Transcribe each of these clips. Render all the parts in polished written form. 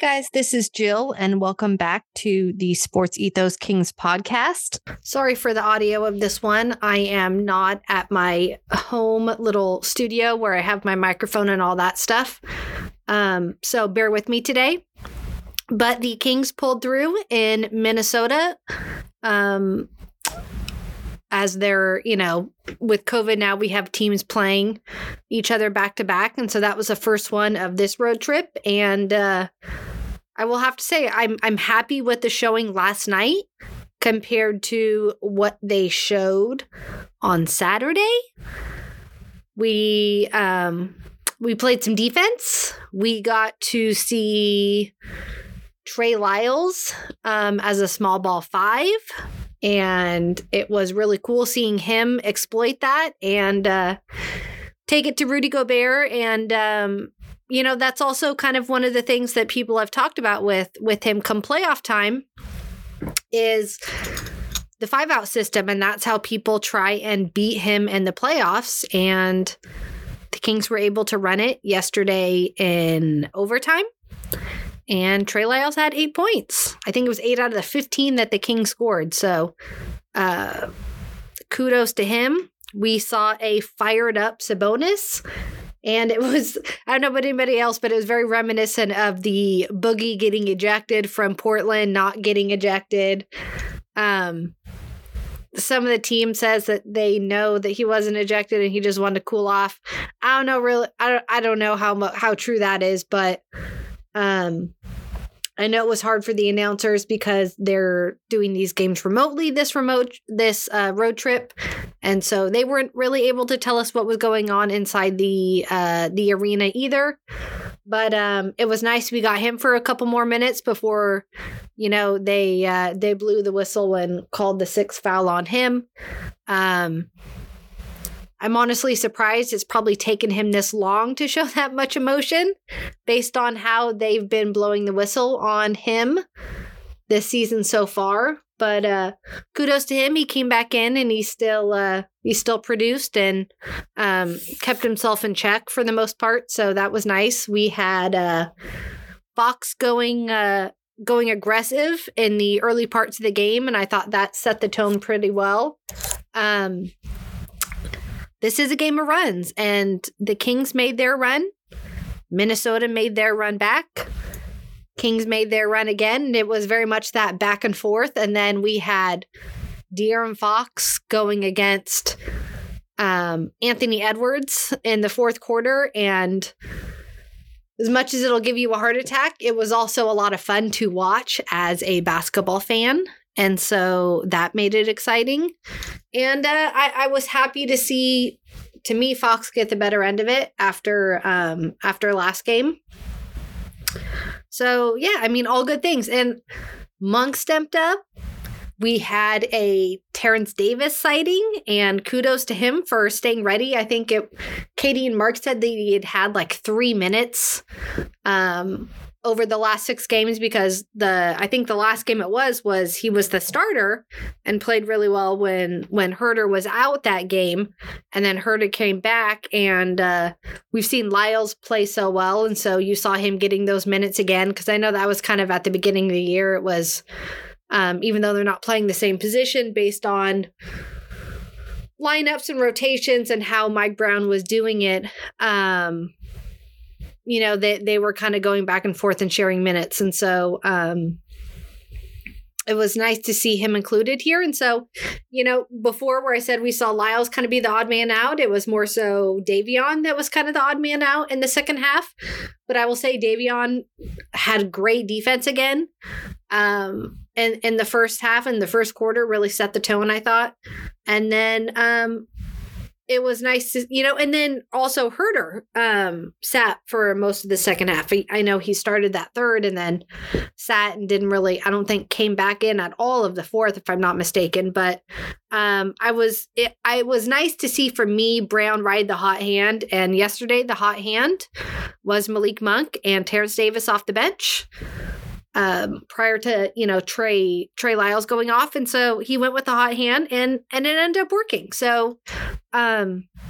guys, this is Jill, and welcome back to the Sports Ethos Kings podcast. Sorry for the audio of this one. I am not at my home little studio where I have my microphone and all that stuff. So bear with me today. But the Kings pulled through in Minnesota. As they're, with COVID now, we have teams playing each other back to back. And so that was the first one of this road trip. And I will have to say, I'm happy with the showing last night compared to what they showed on Saturday. We played some defense. We got to see Trey Lyles as a small ball 5. And it was really cool seeing him exploit that and take it to Rudy Gobert. And, that's also kind of one of the things that people have talked about with him come playoff time is the 5-out system. And that's how people try and beat him in the playoffs. And the Kings were able to run it yesterday in overtime. And Trey Lyles had 8 points. I think it was 8 out of the 15 that the Kings scored. So kudos to him. We saw a fired up Sabonis. And it was, I don't know about anybody else, but it was very reminiscent of the Boogie getting ejected from Portland, not getting ejected. Some of the team says that they know that he wasn't ejected and he just wanted to cool off. I don't know really. I don't know how true that is, but I know it was hard for the announcers because they're doing these games remotely this road trip. And so they weren't really able to tell us what was going on inside the arena either. But it was nice. We got him for a couple more minutes before, they blew the whistle and called the 6th foul on him. I'm honestly surprised it's probably taken him this long to show that much emotion based on how they've been blowing the whistle on him this season so far. But kudos to him. He came back in and he still produced and kept himself in check for the most part. So that was nice. We had Fox going aggressive in the early parts of the game, and I thought that set the tone pretty well. This is a game of runs, and the Kings made their run. Minnesota made their run back. Kings made their run again, and it was very much that back and forth. And then we had De'Aaron Fox going against Anthony Edwards in the fourth quarter. And as much as it'll give you a heart attack, it was also a lot of fun to watch as a basketball fan. And so that made it exciting. And I was happy to see, to me, Fox get the better end of it after last game. So, yeah, I mean, all good things. And Monk stepped up. We had a Terrence Davis sighting, and kudos to him for staying ready. I think Katie and Mark said that he had like 3 minutes over the last 6 games because I think the last game it was he was the starter and played really well when Herter was out that game, and then Herter came back, and we've seen Lyles play so well, and so you saw him getting those minutes again because I know that was kind of at the beginning of the year. It was even though they're not playing the same position based on lineups and rotations and how Mike Brown was doing it. They were kind of going back and forth and sharing minutes. And so it was nice to see him included here. And so, before where I said we saw Lyles kind of be the odd man out, it was more so Davion that was kind of the odd man out in the second half. But I will say Davion had great defense again. And in the first half and the first quarter really set the tone, I thought. And then it was nice to, and then also Herter sat for most of the second half. I know he started that third and then sat and didn't really, I don't think came back in at all of the fourth, if I'm not mistaken. But it was nice to see, for me, Brown ride the hot hand. And yesterday, the hot hand was Malik Monk and Terrence Davis off the bench. Prior to, Trey Lyles going off. And so he went with the hot hand and it ended up working. So,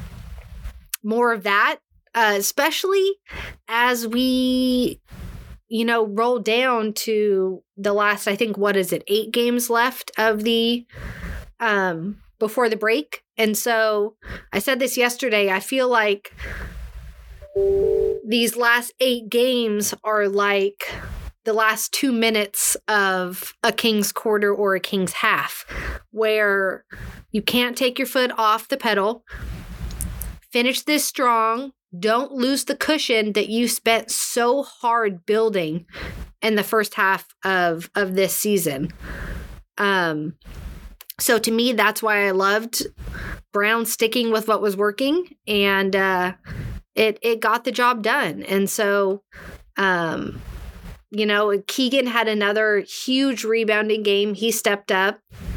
more of that, especially as we, roll down to the last, I think, 8 games left of the before the break. And so I said this yesterday, I feel like these last 8 games are like the last 2 minutes of a Kings quarter or a Kings half, where you can't take your foot off the pedal. Finish this strong. Don't lose the cushion that you spent so hard building in the first half of this season. So to me, that's why I loved Brown sticking with what was working, and it got the job done. And so, Keegan had another huge rebounding game. He stepped up.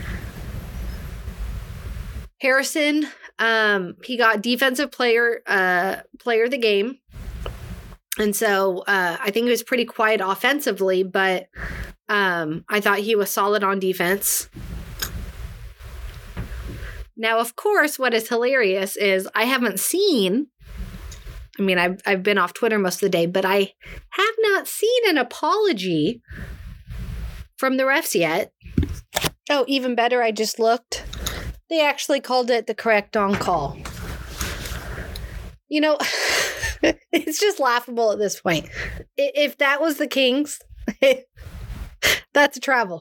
Harrison, he got defensive player of the game. And so I think it was pretty quiet offensively, but I thought he was solid on defense. Now, of course, what is hilarious is I haven't seen, I've been off Twitter most of the day, but I have not seen an apology from the refs yet. Oh, even better, I just looked. They actually called it the correct on-call. It's just laughable at this point. If that was the Kings, that's a travel.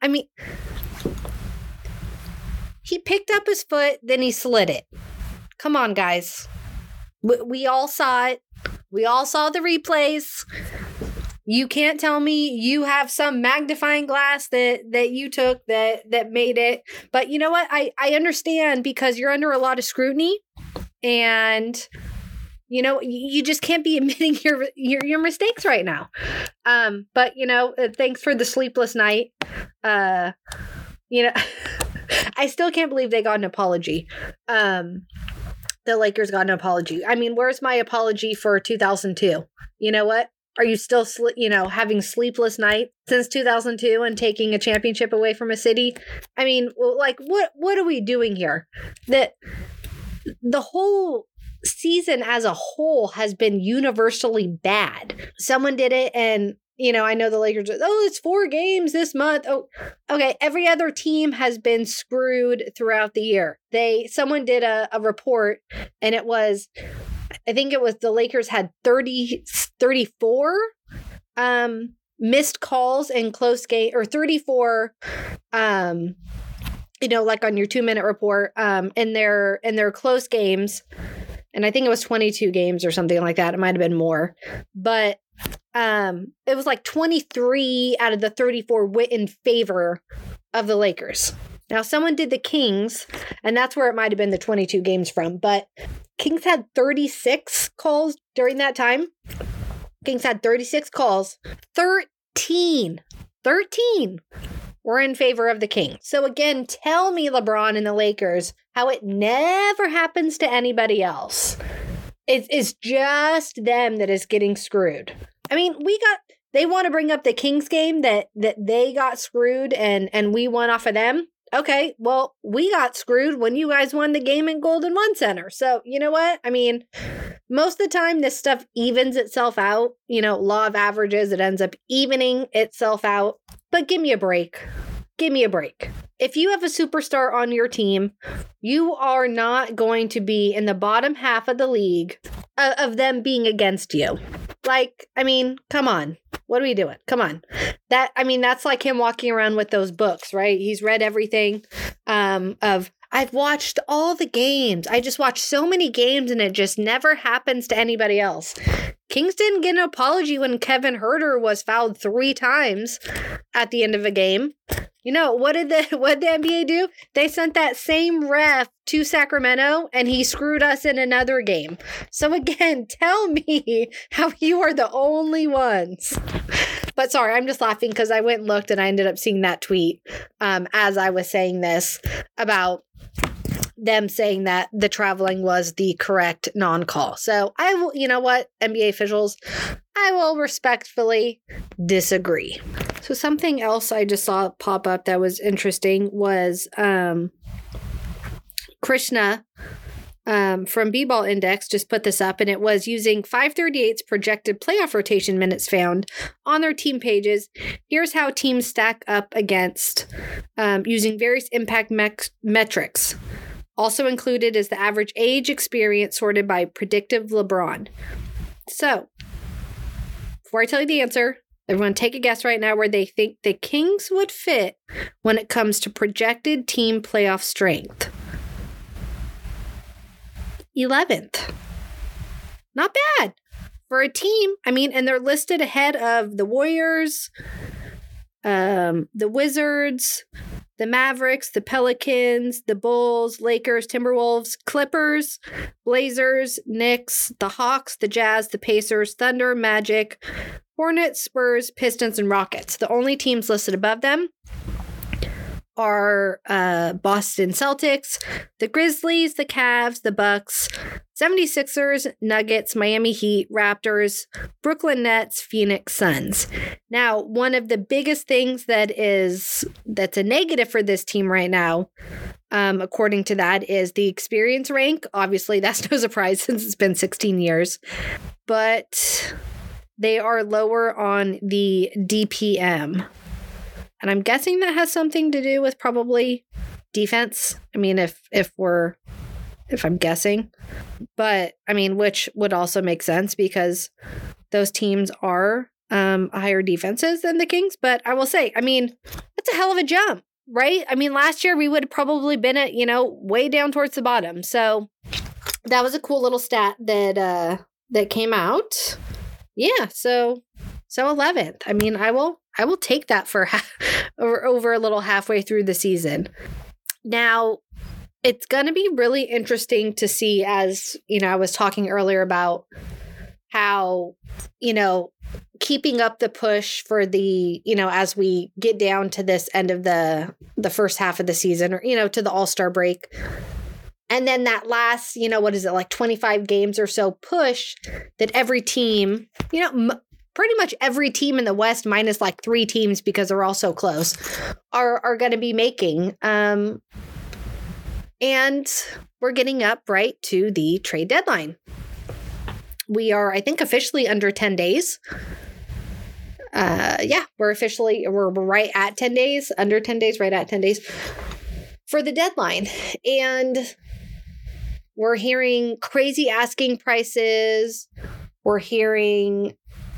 He picked up his foot, then he slid it. Come on, guys. We all saw it. We all saw the replays. You can't tell me you have some magnifying glass that you took that made it. But you know what? I understand, because you're under a lot of scrutiny, and you just can't be admitting your mistakes right now. But thanks for the sleepless night. I still can't believe they got an apology. The Lakers got an apology. Where's my apology for 2002? You know what? Are you still, having sleepless night since 2002 and taking a championship away from a city? What are we doing here? The whole season as a whole has been universally bad. Someone did it, and I know the Lakers, it's 4 games this month. Oh, okay. Every other team has been screwed throughout the year. Someone did a report, and it was, I think it was the Lakers had 34 missed calls in close game, or 34, like on your 2-minute report, in their close games. And I think it was 22 games or something like that. It might have been more, but it was like 23 out of the 34 went in favor of the Lakers. Now, someone did the Kings, and that's where it might have been the 22 games from, but Kings had 36 calls during that time. Kings had 36 calls. 13 were in favor of the Kings. So again, tell me, LeBron and the Lakers, how it never happens to anybody else. It's just them that is getting screwed. They want to bring up the Kings game that they got screwed and we won off of them. Okay, well, we got screwed when you guys won the game in Golden One Center. So, you know what? Most of the time, this stuff evens itself out. Law of averages, it ends up evening itself out. But give me a break. Give me a break. If you have a superstar on your team, you are not going to be in the bottom half of the league of them being against you. Come on. What are we doing? Come on. That's like him walking around with those books, right? He's read everything I've watched all the games. I just watched so many games, and it just never happens to anybody else. Kings didn't get an apology when Kevin Huerter was fouled 3 times at the end of a game. What did the NBA do? They sent that same ref to Sacramento, and he screwed us in another game. So again, tell me how you are the only ones. But sorry, I'm just laughing because I went and looked, and I ended up seeing that tweet as I was saying this about them saying that the traveling was the correct non-call. So I will, NBA officials, I will respectfully disagree. So something else I just saw pop up that was interesting was Krishna from B-Ball Index just put this up, and it was using 538's projected playoff rotation minutes found on their team pages. Here's how teams stack up against using various impact metrics. Also included is the average age experience sorted by predictive LeBron. So, before I tell you the answer, everyone take a guess right now where they think the Kings would fit when it comes to projected team playoff strength. 11th. Not bad for a team. I mean, and they're listed ahead of the Warriors, the Wizards, the Mavericks, the Pelicans, the Bulls, Lakers, Timberwolves, Clippers, Blazers, Knicks, the Hawks, the Jazz, the Pacers, Thunder, Magic, Hornets, Spurs, Pistons, and Rockets. The only teams listed above them are Boston Celtics, the Grizzlies, the Cavs, the Bucks, 76ers, Nuggets, Miami Heat, Raptors, Brooklyn Nets, Phoenix Suns. Now, one of the biggest things that's a negative for this team right now, according to that, is the experience rank. Obviously, that's no surprise since it's been 16 years. But they are lower on the DPM. And I'm guessing that has something to do with probably defense. I mean, if I'm guessing, but I mean, which would also make sense because those teams are higher defenses than the Kings. But I will say, I mean, that's a hell of a jump, right? I mean, last year we would have probably been at, way down towards the bottom. So that was a cool little stat that came out. Yeah. So 11th. I mean, I will take that for over a little halfway through the season. Now, it's going to be really interesting to see, as, I was talking earlier about how, keeping up the push for the, as we get down to this end of the first half of the season, or, to the All-Star break. And then that last, what is it, like 25 games or so push that every team, pretty much every team in the West, minus like 3 teams because they're all so close, are going to be making. And we're getting up right to the trade deadline. We are, I think, officially under 10 days. We're right at 10 days, under 10 days, right at 10 days for the deadline. And we're hearing crazy asking prices. We're hearing,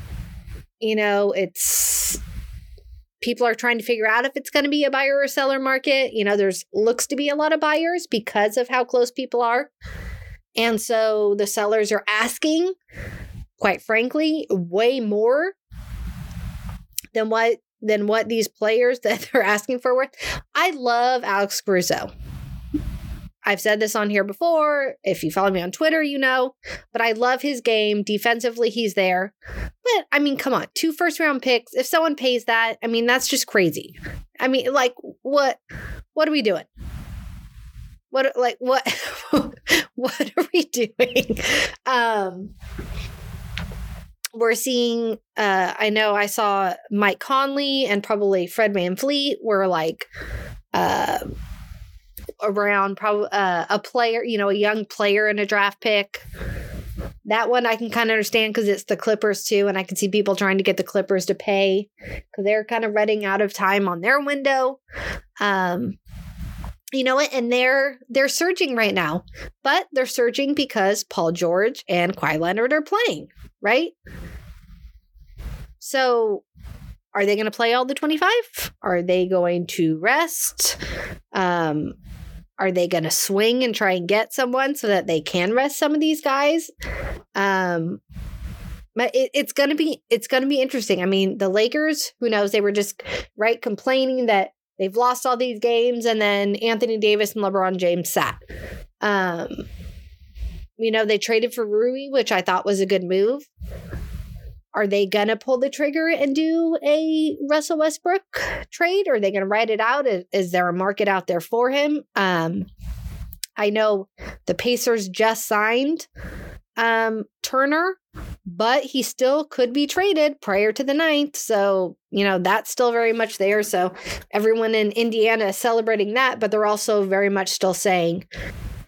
it's people are trying to figure out if it's going to be a buyer or seller market. There's looks to be a lot of buyers because of how close people are. And so the sellers are asking, quite frankly, way more than what these players that they're asking for worth. I love Alex Caruso. I've said this on here before. If you follow me on Twitter, but I love his game. Defensively, he's there. But I mean, come on, 2 first-round picks. If someone pays that, I mean, that's just crazy. I mean, like, what are we doing? What are we doing? We're seeing, I know I saw Mike Conley and probably Fred VanVleet were like, around probably a player, a young player in a draft pick. That one I can kind of understand because it's the Clippers too, and I can see people trying to get the Clippers to pay because they're kind of running out of time on their window. And they're surging right now, but they're surging because Paul George and Kawhi Leonard are playing, right? So are they going to play all the 25? Are they going to rest? Are they going to swing and try and get someone so that they can rest some of these guys? But it's going to be interesting. I mean, the Lakers, who knows? They were just complaining that they've lost all these games, and then Anthony Davis and LeBron James sat. They traded for Rui, which I thought was a good move. Are they going to pull the trigger and do a Russell Westbrook trade? Or are they going to ride it out? Is there a market out there for him? I know the Pacers just signed Turner, but he still could be traded prior to the 9th. So, that's still very much there. So everyone in Indiana is celebrating that, but they're also very much still saying,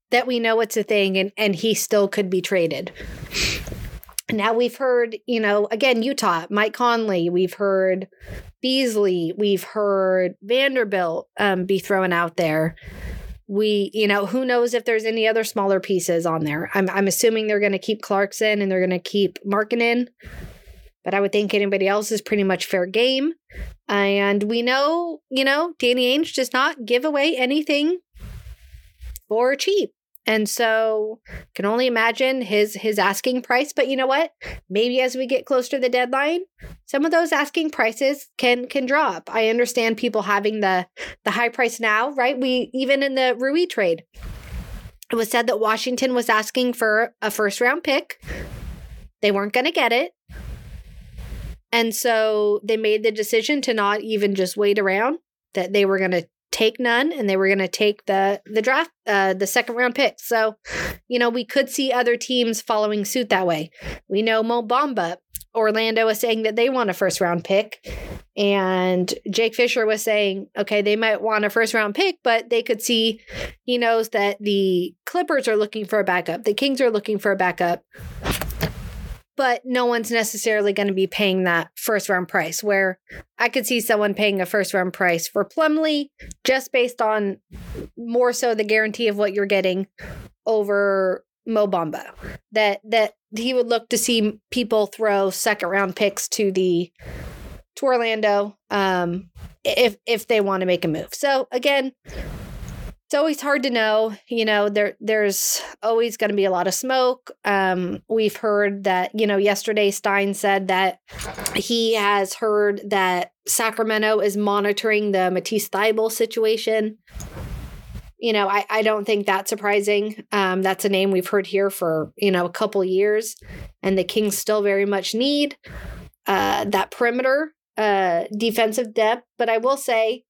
that we know it's a thing and he still could be traded. Now we've heard, again, Utah, Mike Conley, we've heard Beasley, we've heard Vanderbilt be thrown out there. Who knows if there's any other smaller pieces on there. I'm assuming they're going to keep Clarkson and they're going to keep Markkanen, but I would think anybody else is pretty much fair game. And we know, Danny Ainge does not give away anything for cheap. And so can only imagine his asking price. But you know what? Maybe as we get closer to the deadline, some of those asking prices can drop. I understand people having the high price now, right? Even in the Rui trade, it was said that Washington was asking for a first round pick. They weren't going to get it. And so they made the decision to not even just wait around, that they were going to take none and they were going to take the draft, the second round pick. So, we could see other teams following suit that way. We know Mo Bamba, Orlando is saying that they want a first round pick. And Jake Fisher was saying, okay, they might want a first round pick, but they could see, he knows that the Clippers are looking for a backup. The Kings are looking for a backup. But no one's necessarily going to be paying that first round price, where I could see someone paying a first round price for Plumlee just based on more so the guarantee of what you're getting over Mo Bamba. That he would look to see people throw second round picks to Orlando if they want to make a move. So again, it's always hard to know, there's always going to be a lot of smoke. We've heard that, yesterday Stein said that he has heard that Sacramento is monitoring the Matisse Thybulle situation. I don't think that's surprising. That's a name we've heard here for, a couple years, and the Kings still very much need that perimeter defensive depth. But I will say,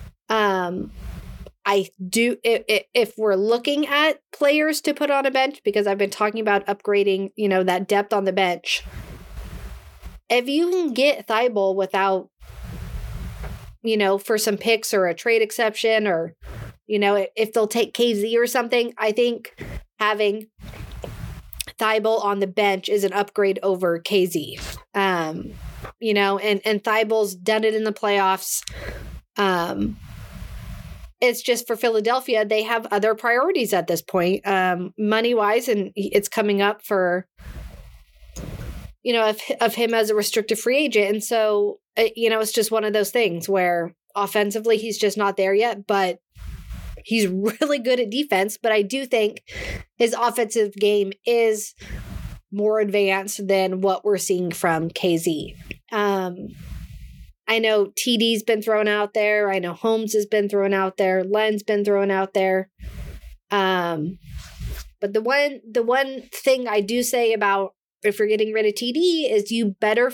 I do, if we're looking at players to put on a bench, because I've been talking about upgrading, that depth on the bench. If you can get Thybulle without, for some picks or a trade exception, or, if they'll take KZ or something, I think having Thybulle on the bench is an upgrade over KZ. And Thybulle's done it in the playoffs. It's just for Philadelphia, they have other priorities at this point, money-wise, and it's coming up for, of him as a restricted free agent. And so, it's just one of those things where offensively, he's just not there yet, but he's really good at defense. But I do think his offensive game is more advanced than what we're seeing from KZ. I know TD's been thrown out there. I know Holmes has been thrown out there. Len's been thrown out there. But the one thing I do say about if you're getting rid of TD is you better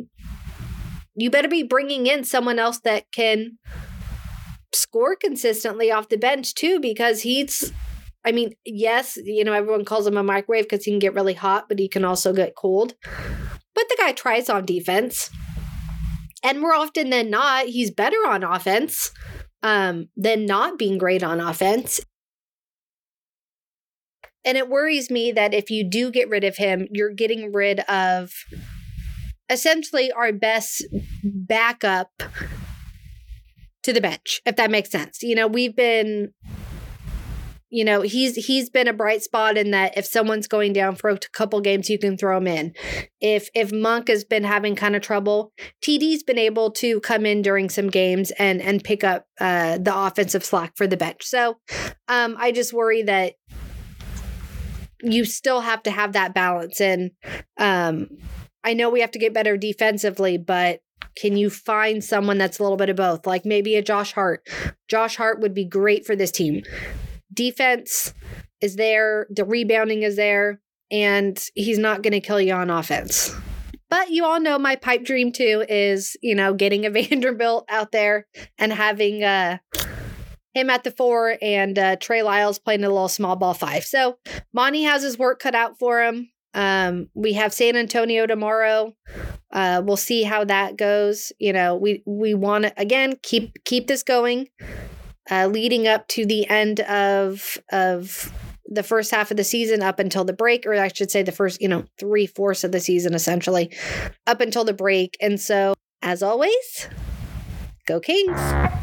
be bringing in someone else that can score consistently off the bench too, because yes, everyone calls him a microwave because he can get really hot, but he can also get cold. But the guy tries on defense. And more often than not, he's better on offense than not being great on offense. And it worries me that if you do get rid of him, you're getting rid of essentially our best backup to the bench, if that makes sense. We've been... he's been a bright spot in that if someone's going down for a couple games, you can throw him in. If Monk has been having kind of trouble, TD's been able to come in during some games and pick up the offensive slack for the bench. So I just worry that you still have to have that balance. And I know we have to get better defensively, but can you find someone that's a little bit of both? Like maybe a Josh Hart. Josh Hart would be great for this team. Defense is there, the rebounding is there, and he's not going to kill you on offense. But you all know my pipe dream too is, getting a Vanderbilt out there and having him at the 4 and Trey Lyles playing a little small ball 5. So Monty has his work cut out for him. We have San Antonio tomorrow. We'll see how that goes. We want to, again, keep this going. Leading up to the end of the first half of the season up until the break, or I should say the first, 3/4 of the season, essentially, up until the break. And so, as always, go Kings.